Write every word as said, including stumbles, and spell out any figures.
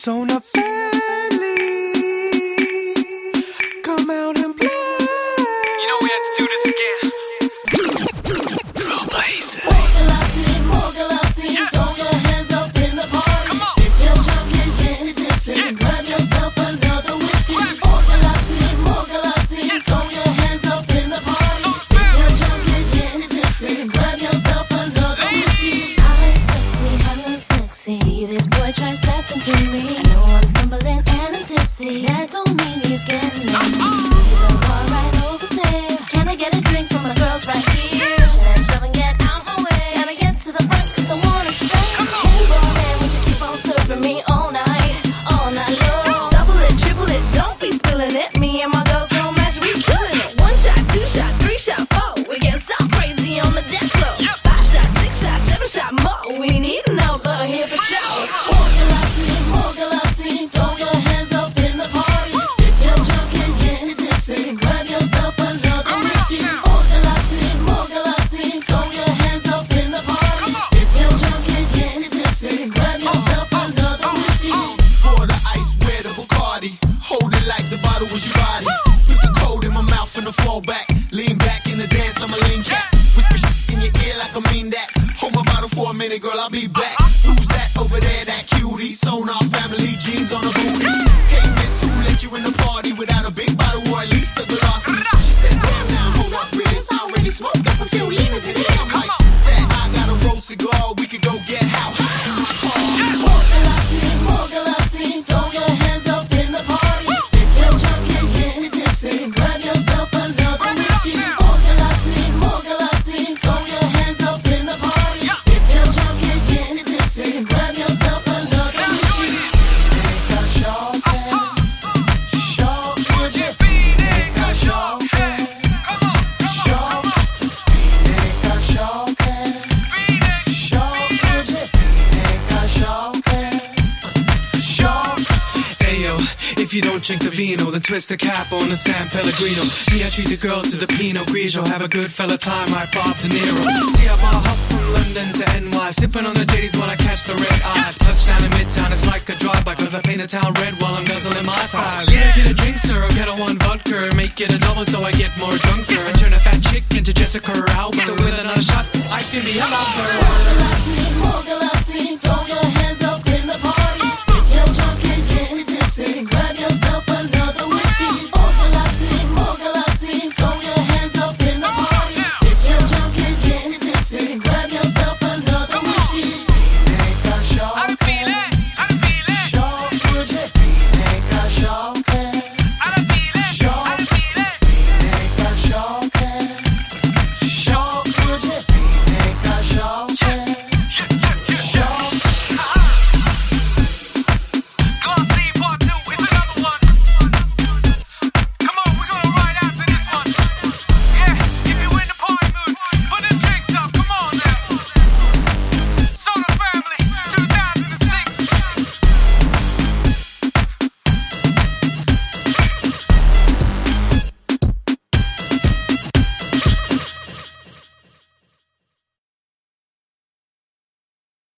Arizona Valley, come out and play. You know we had to do this again. Trailblazers. Yeah. Throw your hands up in the party. Come on. If you're drunk and getting tipsy, Yeah. grab yourself another whiskey. Grab it. Organizing, organizing, Yeah. throw your hands up in the party. So If you're drunk and getting tipsy, grab yourself another whiskey. I'm sexy, I'm sexy. See this boy try to step into me. I know I'm stumbling and I'm tipsy. That don't mean he's getting me. See the bar right over there. Can I get a drink from my girls right here? Push and shove and get out my way. Gotta get to the front 'cause I wanna stay. Hey boy, man, would you keep on serving me all night, all night long? Double it, triple it, don't be spilling it. Me and my girls don't match, we killing it. One shot, two shot, three shot, four. We get so crazy on the dance floor. Five shot, six shot, seven shot, more. We need an alcohol here for sure. Organizing, organizing, throw your hands up in the party. If you're drunk and getting tipsy, grab yourself another whiskey. Organizing, organizing, throw your hands up in the party. If you're drunk and getting tipsy, grab yourself another whiskey. Pour the ice, wear the Bacardi. Hold it like the bottle was your body. Put the cold in my mouth and the fall back. Lean back in the dance, I'm a lean cat. Whisper shit in your ear like I mean that. Hold my bottle for a minute, girl, I'll be back. Who's that over there, that cutie? Sonar family, jeans on the booty. Hey miss, who let you in the party without a big bottle or at least a glossy? She said, damn now, hold up, Riz. I already smoked up a few leaners in here. I'm like, that I got a roll cigar, we could go get how high. Organizing, organizing, throw your hands up in the party. If you're drunk and getting tipsy, grab yourself another whiskey. Organizing, organizing, throw your hands up in the party. If you're drunk and getting tipsy, grab yourself another whiskey. Take a shot, shot, would you? Take a shot, shot, take a shot, shot, would you? Take a shot, shot. Ayo, if you don't drink the vino, then twist the cap on the San Pellegrino. Me, I treat the girls to the Pinot Grigio. Have a good fella time like Bob De Niro. See, I bar hop from London to N Y, sipping on the ditties while I catch the red eye. Touchdown in Midtown, it's like a drive-by, 'cause I paint the town red while I'm guzzling my ties. Yeah, get a drink, sir, or get a one vodka. Make it a double so I get more drunker. I turn a fat chick into Jessica Alba. So with another shot, I can be a lover.